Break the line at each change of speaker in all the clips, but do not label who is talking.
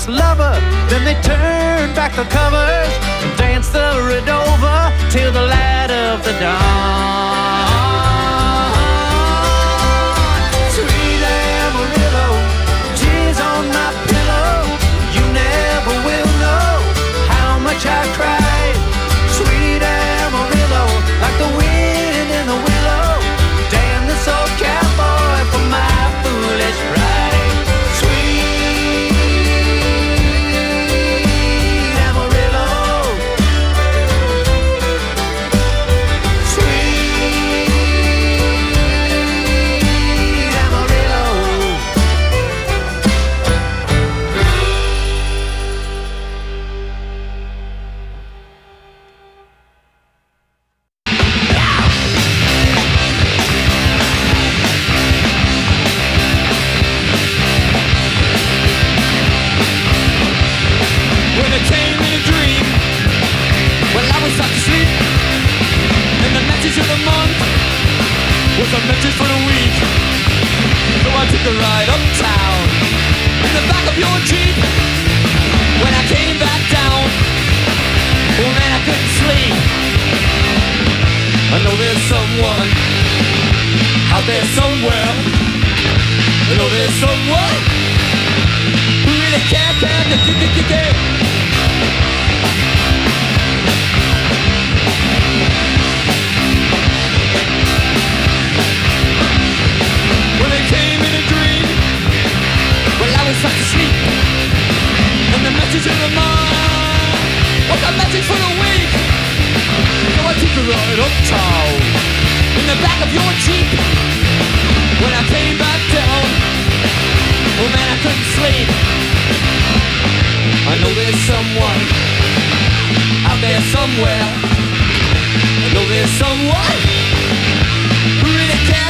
lover. Then they turned back the covers and danced the red over till the light of the dawn. Sweet Amarillo, tears on my pillow. You never will know how much I cried. Sweet Amarillo, like the wind in the willow. Damn this old cowboy for my foolish pride. Sweet Amarillo, sweet Amarillo. When it came in a dream, well I was sound asleep, and the message of the month was a message for the week. So I took a ride uptown in the back of your Jeep. When I came back down, oh man I couldn't sleep. I know there's someone out there somewhere. I know there's someone who really care. When it came in a dream, well I was fast asleep, and the message of the mind was a message for the week. So I took a ride uptown in the back of your Jeep. When I came back down, oh man I couldn't sleep. I know there's someone out there somewhere. I know there's someone who really cares.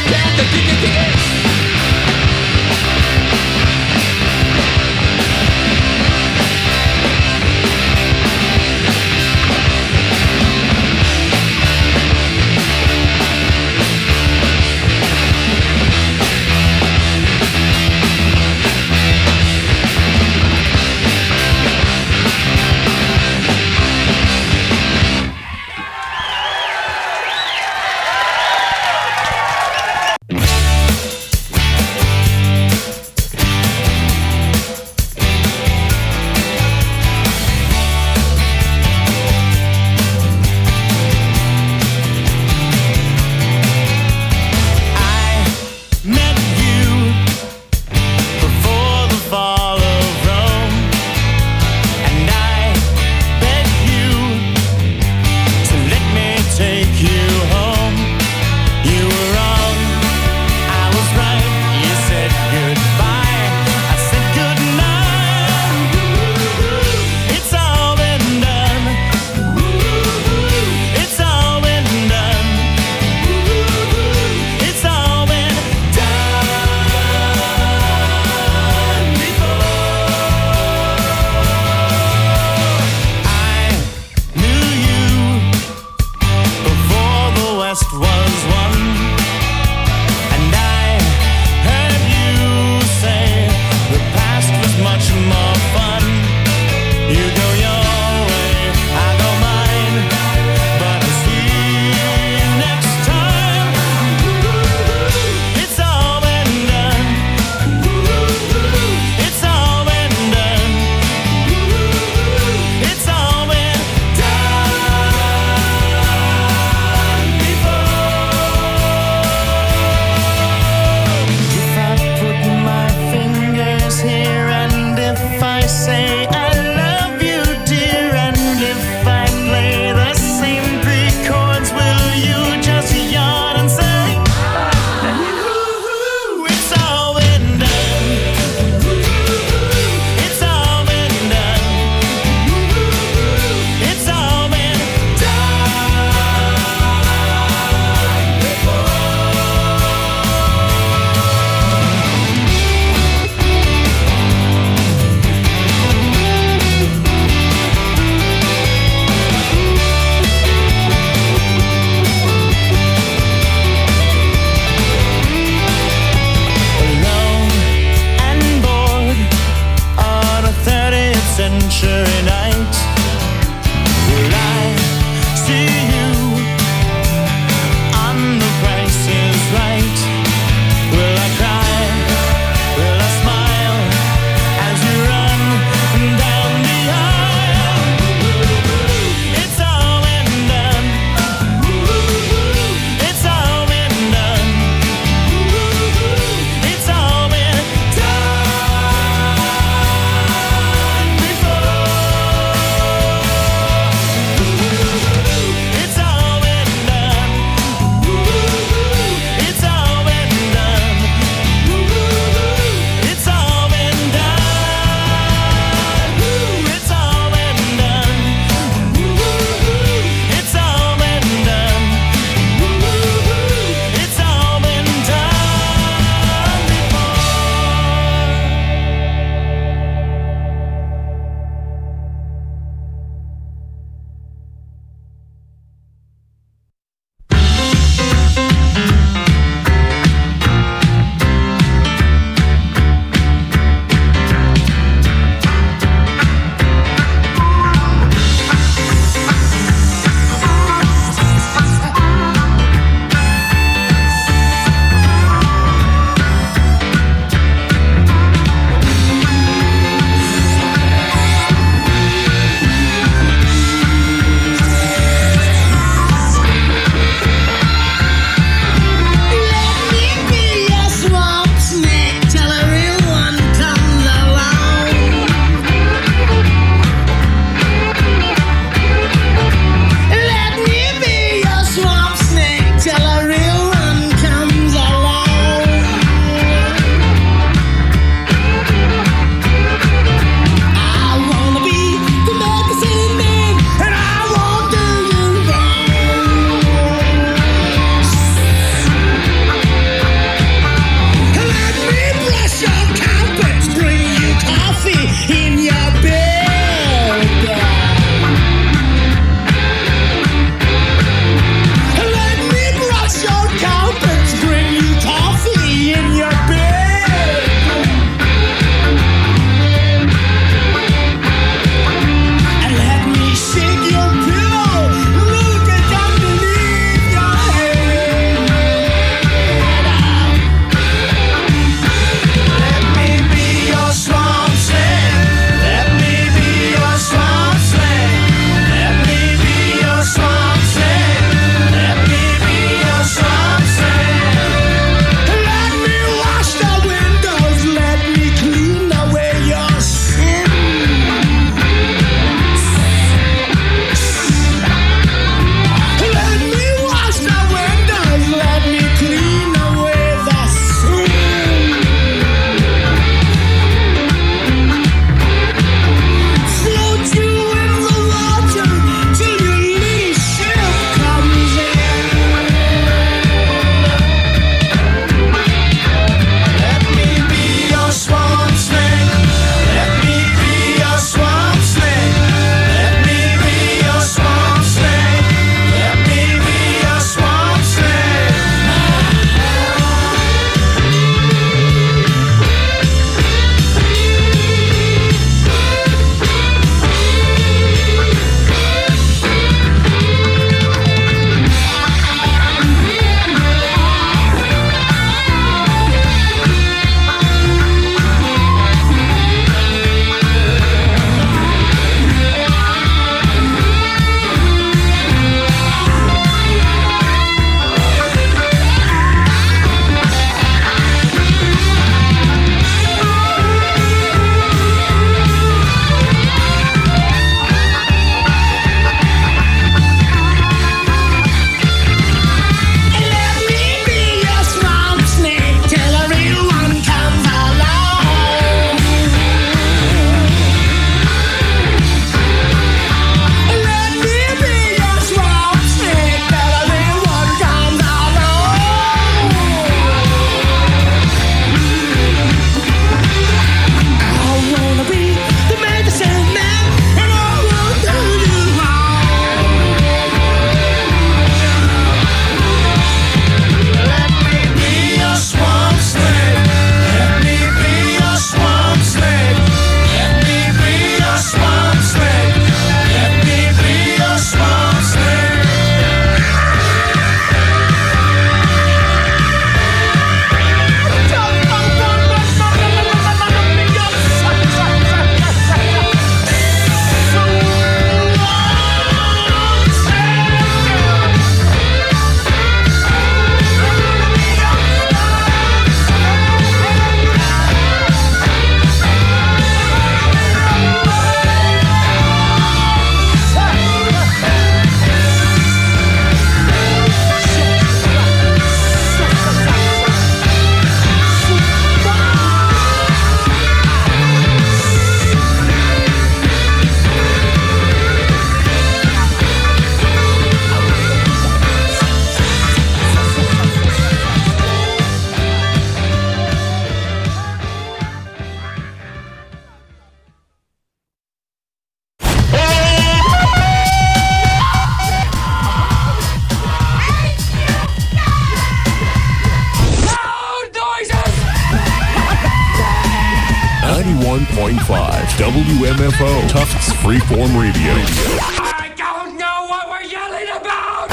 WMFO, Tufts Freeform Radio.
I don't know what we're yelling about!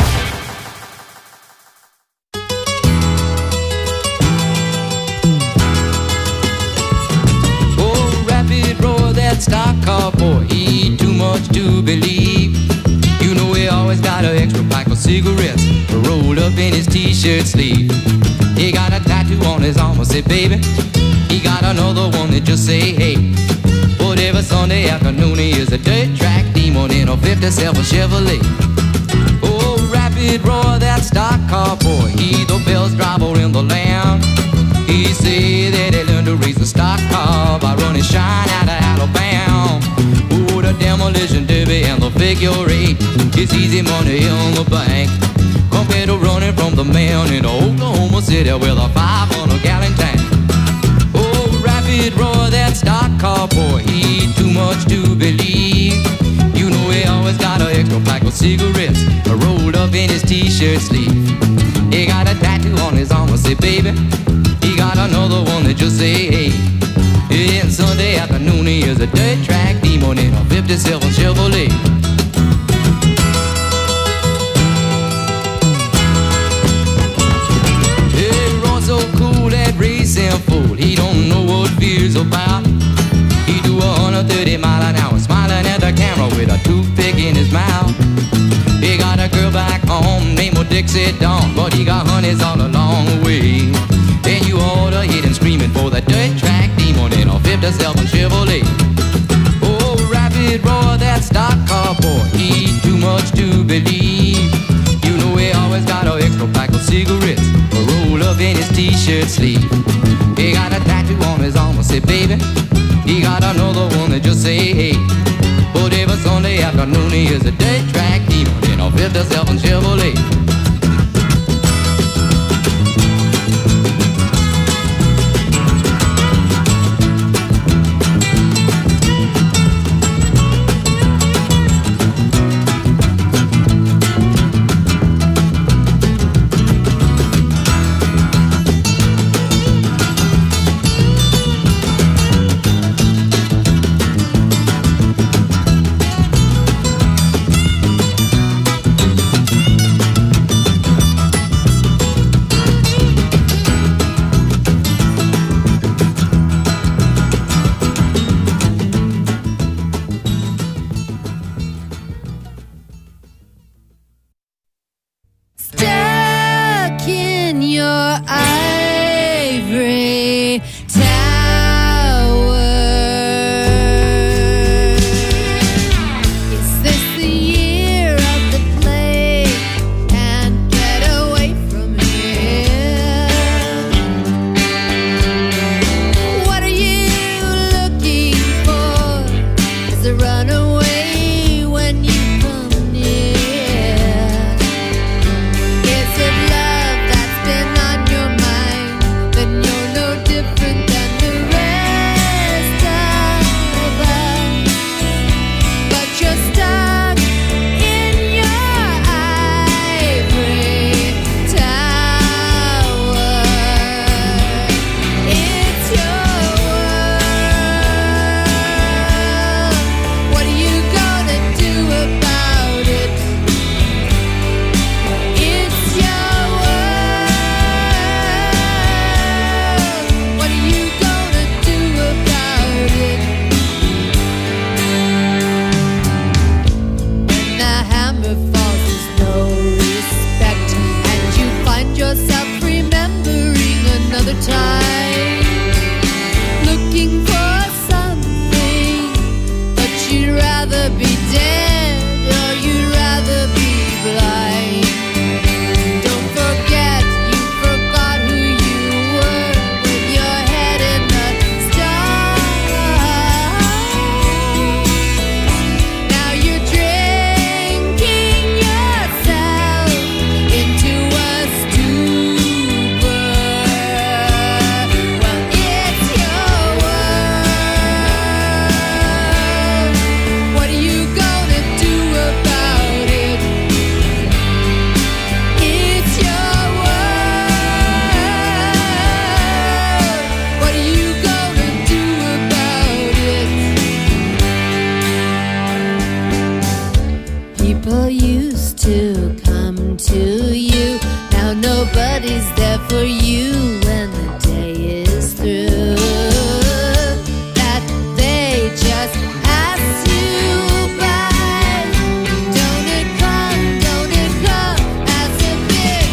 Oh, rapid roar, that stock car boy, he too much to believe. You know he always got an extra pack of cigarettes rolled up in his t-shirt sleeve. He got a tattoo on his arm, I say, baby. He got another one that just say, hey. But every Sunday afternoon he is a dirt track demon in a 57 Chevrolet. Oh, rapid roar, that stock car boy, he the best driver in the land. He say that he learned to race the stock car by running shine out of Alabama. Oh, the demolition derby and the figure eight, it's easy money in the bank compared to running from the man in Oklahoma City with a 500-gallon tank. Oh, rapid roar, that stock car boy, he too much to believe. You know he always got an extra pack of cigarettes rolled up in his t-shirt sleeve. He got a tattoo on his arm, I say, baby. He got another one that just say, hey. And Sunday afternoon he is a dirt track demon in a 57 Chevrolet. So cool, that racing fool, he don't know what fear's about. He do 130 mile an hour, smiling at the camera with a toothpick in his mouth. He got a girl back home named Dixie Dawn, but he got honeys all along the way. And you ought to hear him screaming for the dirt track demon in a 57 Chevrolet. Oh, rapid roar, that stock car boy, he too much to believe. You know he always got an extra pack of cigarettes rolled up in his t-shirt sleeve. He got a tattoo on his arm, I say, baby. He got another one that just say, hey. But every Sunday afternoon he is a dirt track demon in a 57 Chevrolet.
somebody's there for you when the day is through. That they just pass you by. Don't it come as a big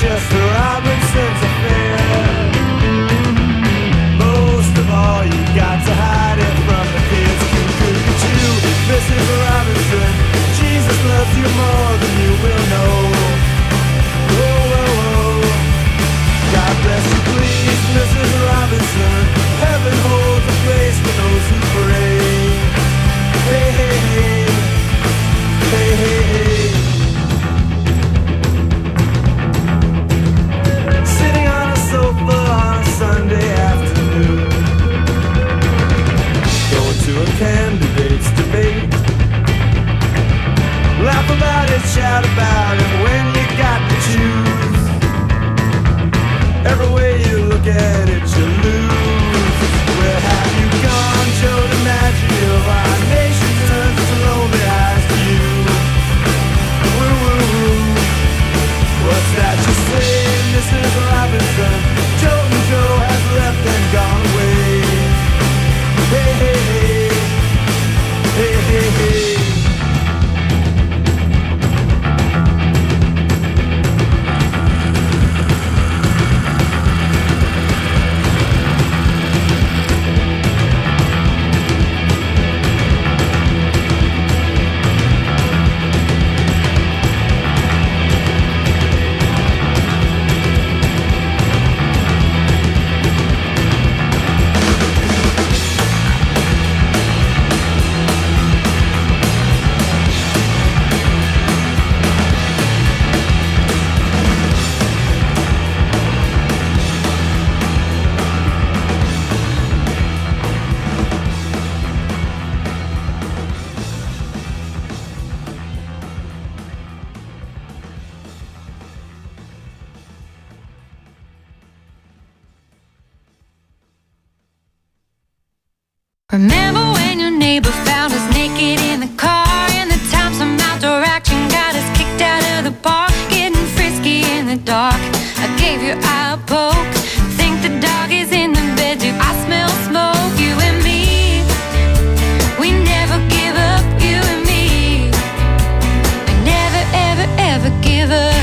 Chester Robinson's affair. Most of all, you got to hide it from the kids. Could you, Mrs. Robinson? Jesus loves you more than you will know. Oh, oh, oh. God bless you, please, Mrs. Robinson. Heaven holds a place for those who pray. Hey, hey, hey. Hey, hey, hey. Sitting on a sofa on a Sunday afternoon, going to a candidate's debate. Laugh about it, shout about it when you got to choose. Every way you look at it, you lose. Where have you gone, Joe DiMaggio? Our nation turns its lonely eyes to you. Woo, woo, woo. What's that you say, Mrs. Robinson? Joe and Joe has left and gone away. Hey, hey, hey. Hey, hey, hey.
Remember when your neighbor found us naked in the car, and the time some outdoor action got us kicked out of the park, getting frisky in the dark. I gave your eye a poke, think the dog is in the bed too. I smell smoke, you and me. We never give up, you and me. We never, ever, ever give up.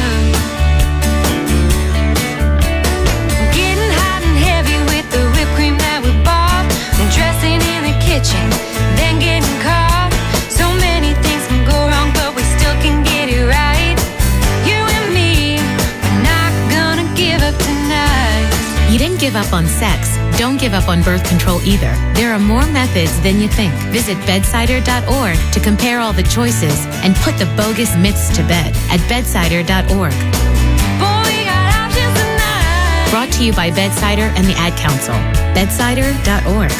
Getting hot and heavy with the whipped cream that we bought, dressing in the kitchen, then getting caught. So many things can go wrong, but we still can get it right. You and me, we're not gonna give up tonight.
You didn't give up on sex. Don't give up on birth control either. There are more methods than you think. Visit bedsider.org to compare all the choices and put the bogus myths to bed at bedsider.org.
Boy, we got options tonight.
Brought to you by Bedsider and the Ad Council. Bedsider.org.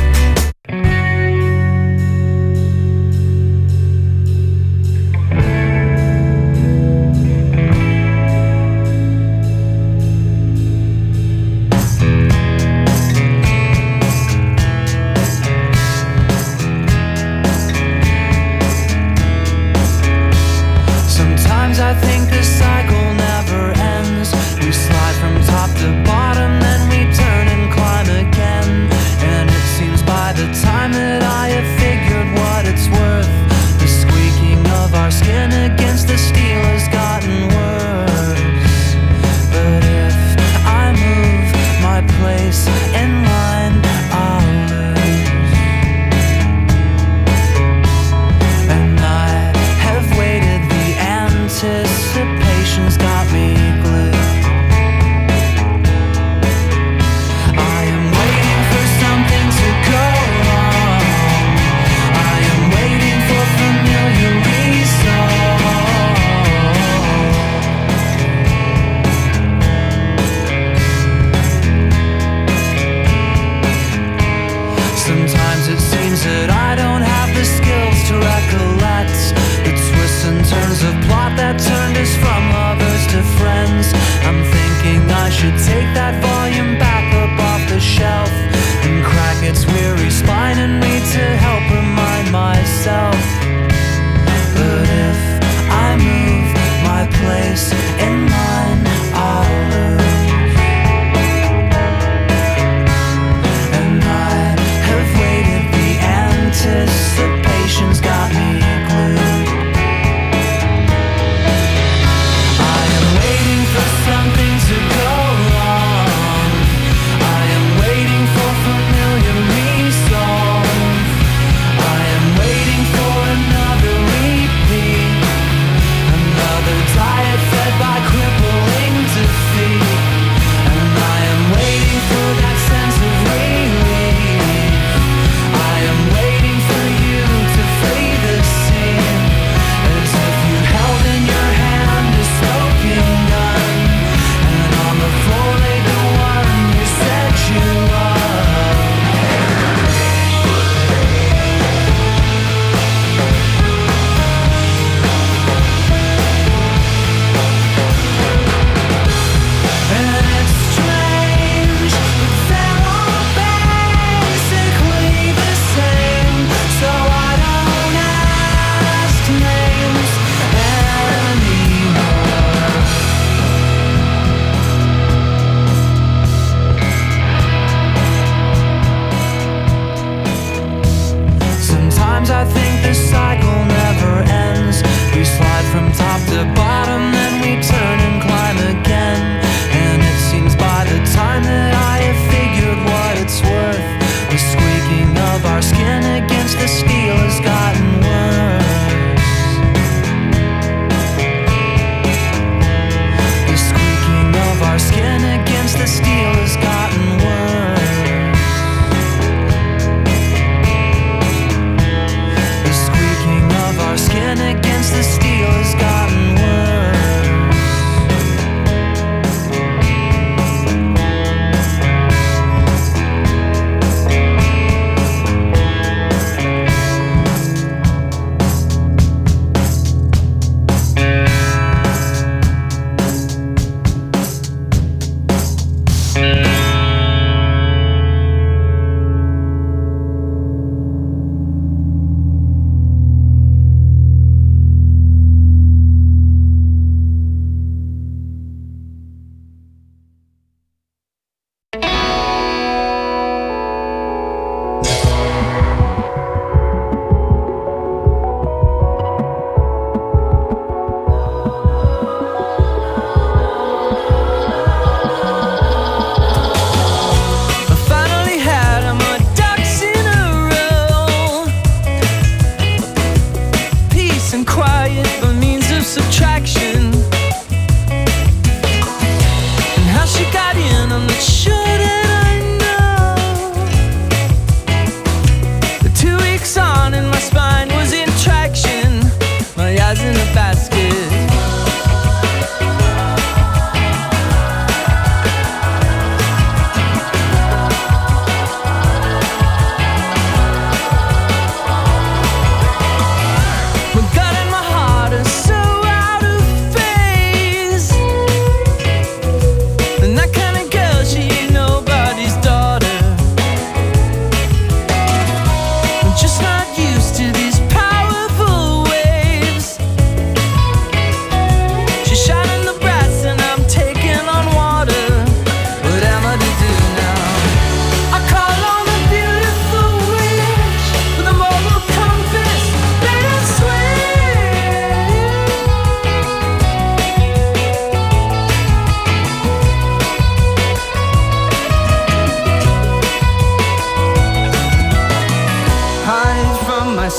Sometimes I think the cycle never ends. We slide from top to bottom, then we turn and climb again. And it seems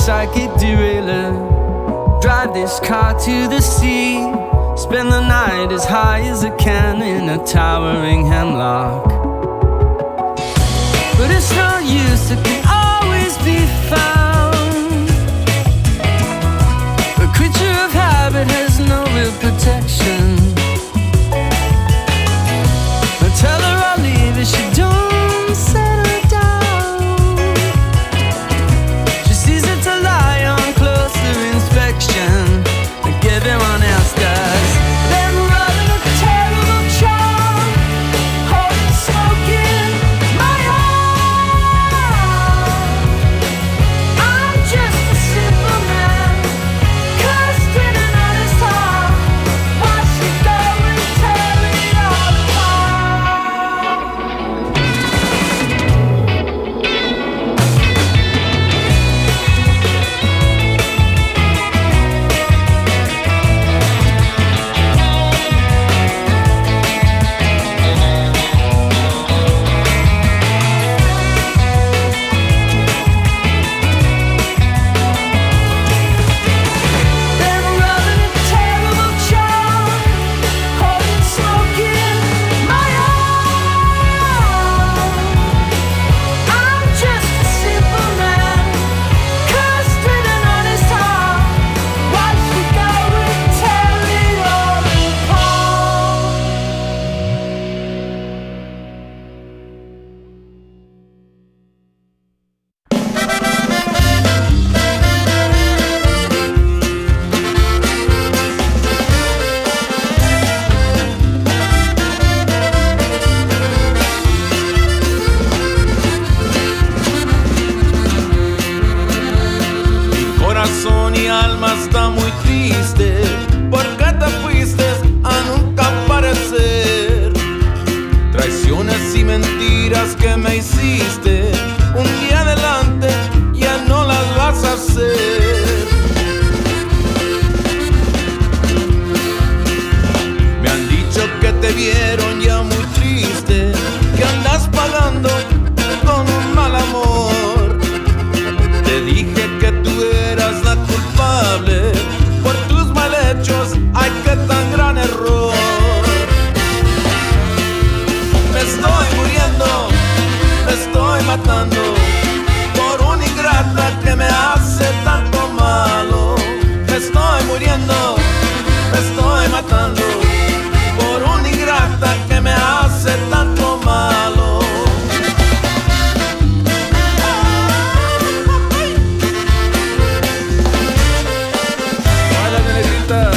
psychic derailer. Drive this car to the sea. Spend the night as high as I can in a towering hemlock. But it's no use, it can always be found. A creature of habit has no real protection. I tell her I'll leave if she don't settle down. She sees it to lie on closer inspection, like everyone else does. Then running a terrible charm, holding smoke in my heart. I'm just a simple man, cursed in an honest heart. Watch me go and tear it all apart. Then running a terrible charm, holding smoke in my heart. I'm just a simple man, cursed with an honest heart. Watch me go and tear it all apart.
Mi corazón y alma está muy triste, porque te fuiste a nunca aparecer. Traiciones y mentiras que me hiciste, un día adelante ya no las vas a hacer. Me han dicho que te vieron ya muy triste, que andas pagando con un mal amor. Te dije que tú eras la culpable por tus mal hechos. Ay, qué tan gran error. Me estoy muriendo, me estoy matando por una ingrata que me hace tanto malo. Me estoy muriendo, me estoy matando por una ingrata que me hace tanto malo. Baila, negrita.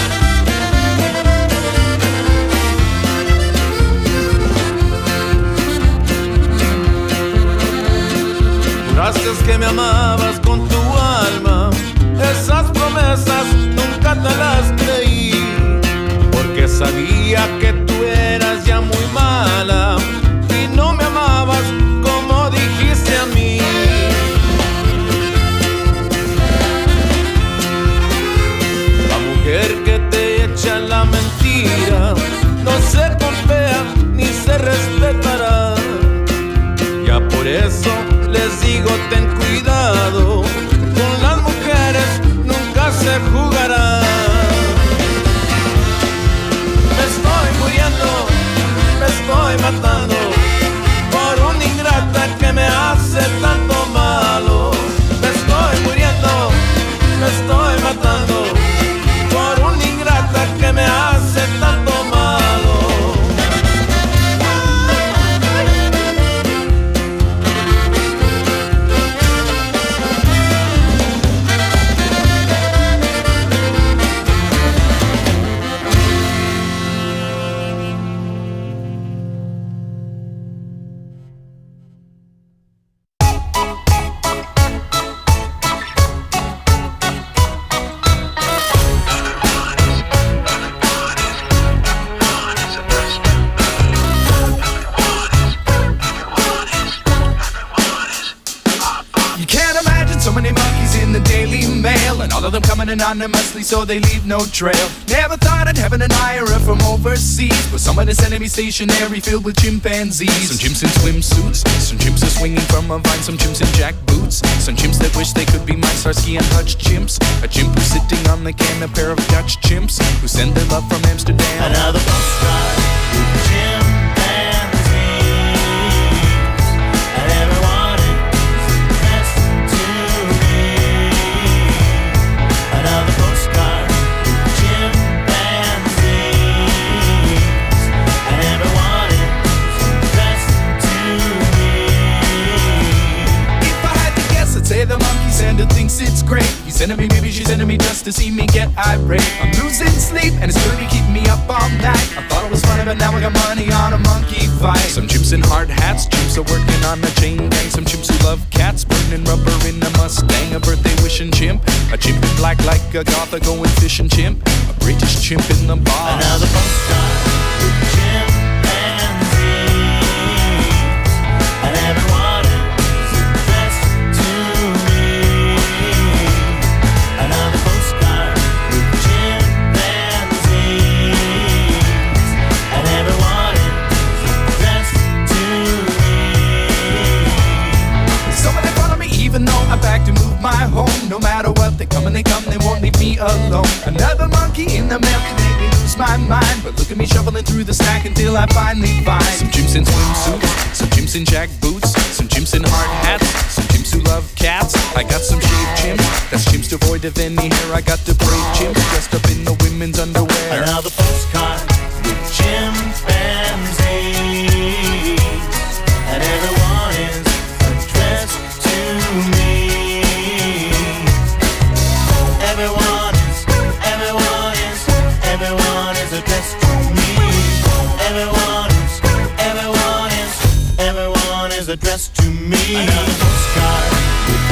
Juraste que me amabas con tu alma, esas promesas nunca te las creí, porque sabía que tú eras ya muy mala y no me amabas como dijiste a mí. La mujer que te echa la mentira no se golpea ni se respetará. Ya por eso les digo, ten cuidado, con las mujeres nunca se jugará. Me estoy muriendo, me estoy matando por una ingrata que me hace tanto malo. Me estoy muriendo, me estoy matando por una ingrata que me hace tanto malo.
Anonymously, so they leave no trail. Never thought I'd have an admirer from overseas, but some of this enemy stationary filled with chimpanzees. Some chimps in swimsuits, some chimps are swinging from a vine, some chimps in jackboots. swimsuits. Some chimps that wish they could be my Starsky and Hutch chimps. A chimp who's sitting on the can, a pair of Dutch chimps who send their love from Amsterdam.
Another postcard with chimpanzees, and everyone is dressed to me. Another postcard with chimpanzees, and everyone is dressed to me.
If I had to guess, I'd say the monkey Santa thinks it's great. He's sending me, maybe she's sending me just to see me get irate. I'm losing sleep and it's really keeping me up all night. I thought it was funny, but now I got money on a monkey fight. Some chimps in hard hats, chimps are working on a chain gang. Some chimps who love cats, burning rubber in a Mustang. A birthday wishing chimp, a chimp in black like a goth, a going fishing chimp, a British chimp in the bar.
Another postcard with chimpanzees, and everyone is dressed to me. Another postcard with chimpanzees, and everyone is dressed to me.
Some of them follow me even though I back to move my home. No matter what, they come and they come, they won't leave me alone. Another monkey in the mail can make me lose my mind, but look at me shuffling through the stack until I finally find some chimps in swimsuits, some chimps in jack boots, some chimps in hard hats, some chimps who love cats. I got some shaved chimps, that's chimps devoid of any hair. I got the brave chimps dressed up in the women's underwear.
Another postcard with chimpanzees, and everyone is addressed to me. Everyone is addressed to me. Everyone is addressed to me. Another postcard with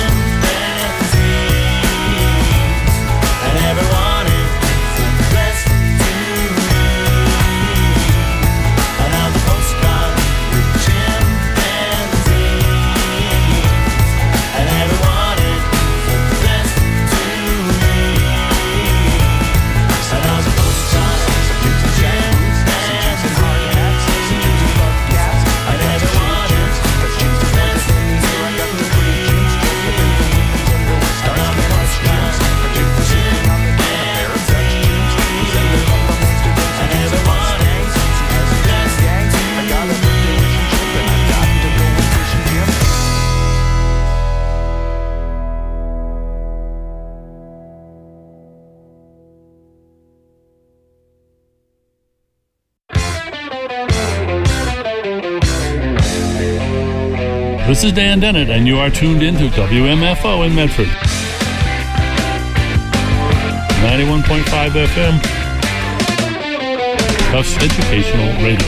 chimpanzees, and everyone is addressed to me. Another postcard with chimpanzees, and everyone is addressed to me. Another postcard with chimpanzees, and everyone is addressed to me. Another postcard with chimpanzees, and everyone is addressed
This is Dan Dennett, and you are tuned into WMFO in Medford. 91.5 FM. Tufts Educational Radio.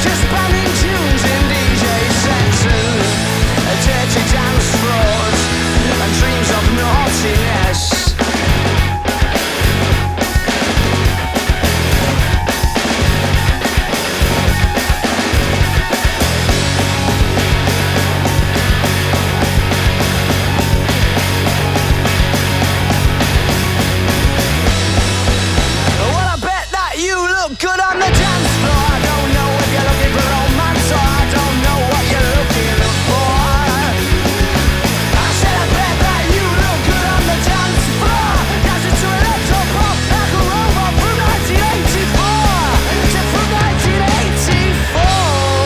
just bumming tunes in DJ sets and dirty dance floors and dreams of naughtiness. Good on the dance floor. I don't know if you're looking for romance or I don't know what you're looking for. I said I bet that you look good on the dance floor. Dancing to electro pop like a robot from 1984 to from 1984.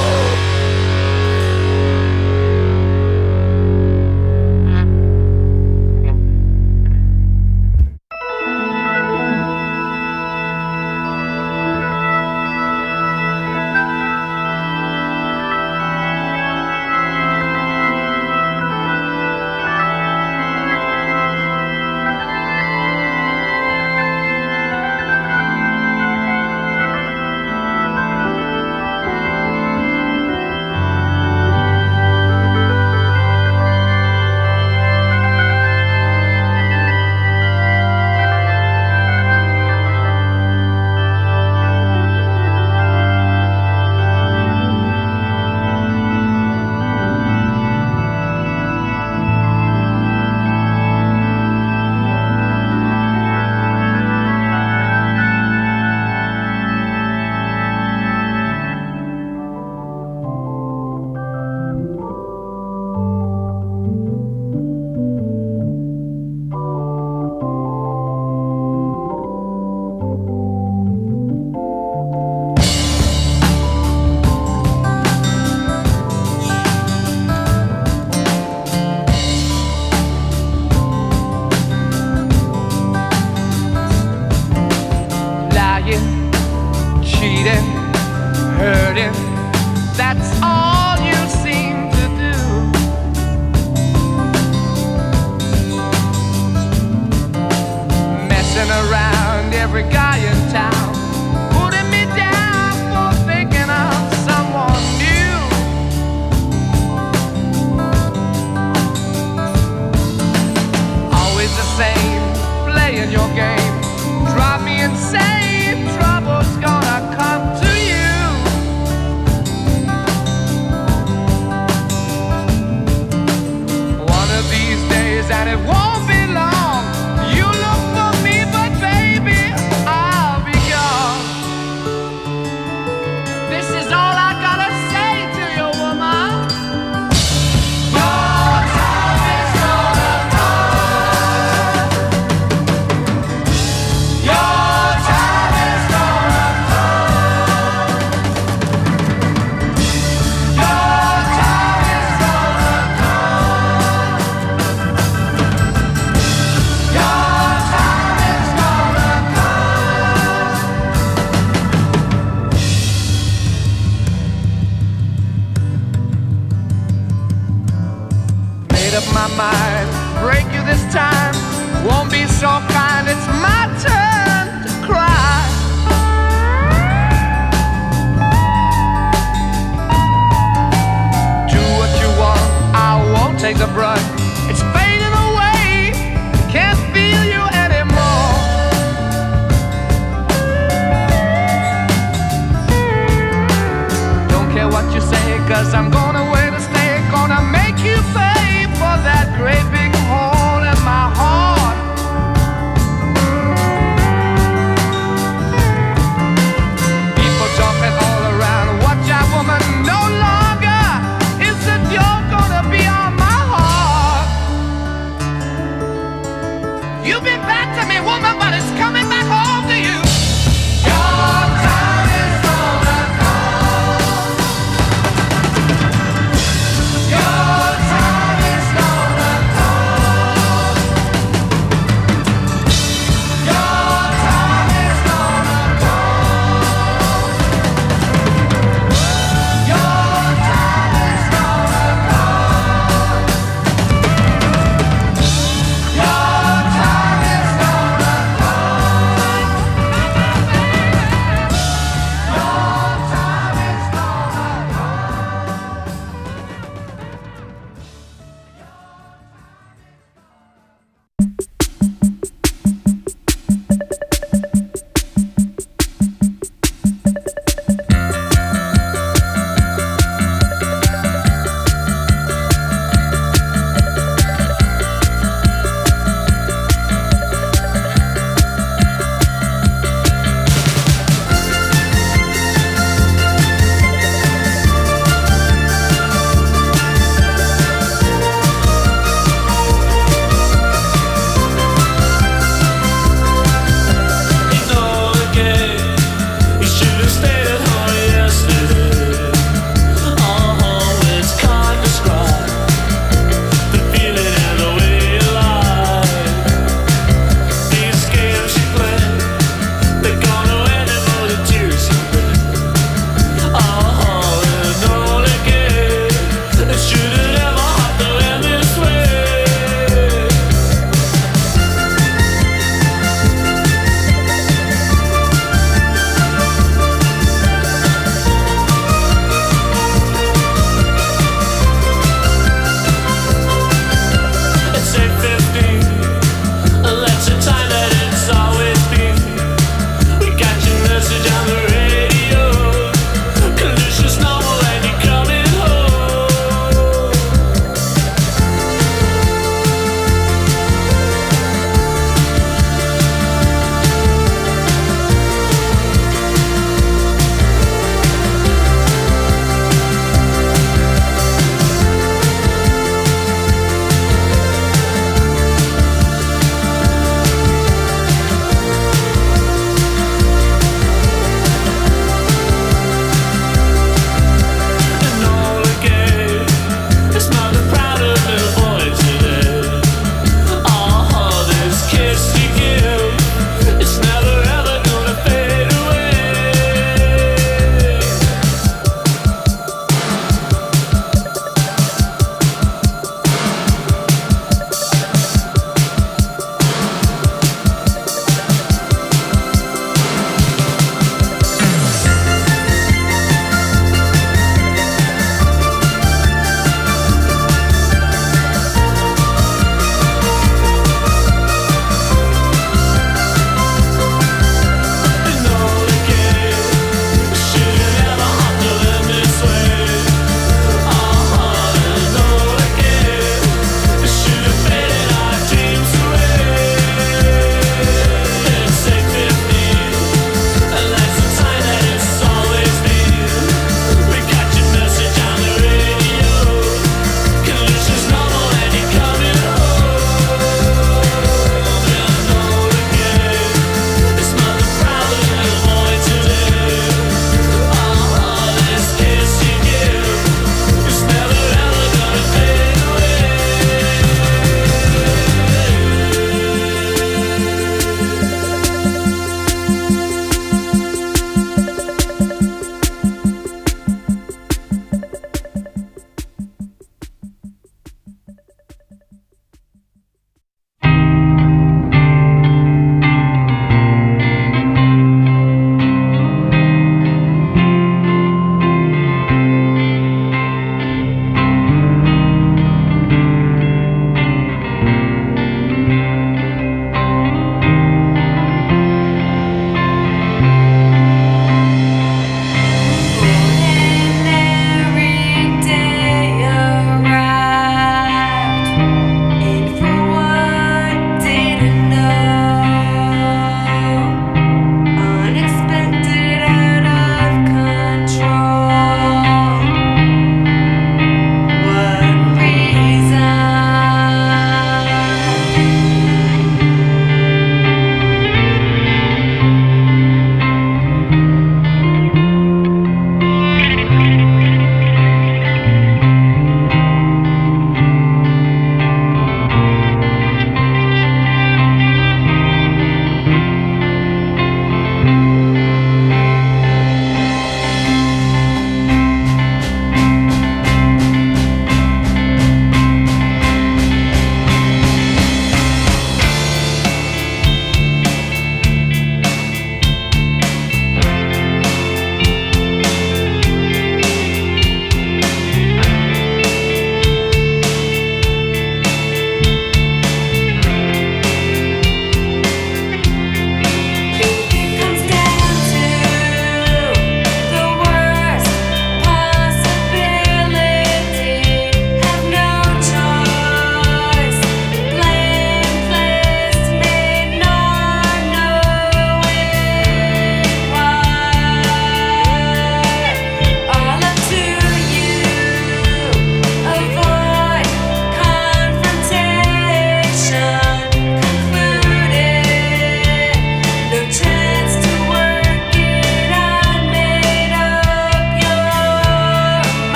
Cheating, hurting, that's all you seem to do. Messing around every guy in town, putting me down for thinking of someone new. Always the same, playing your game.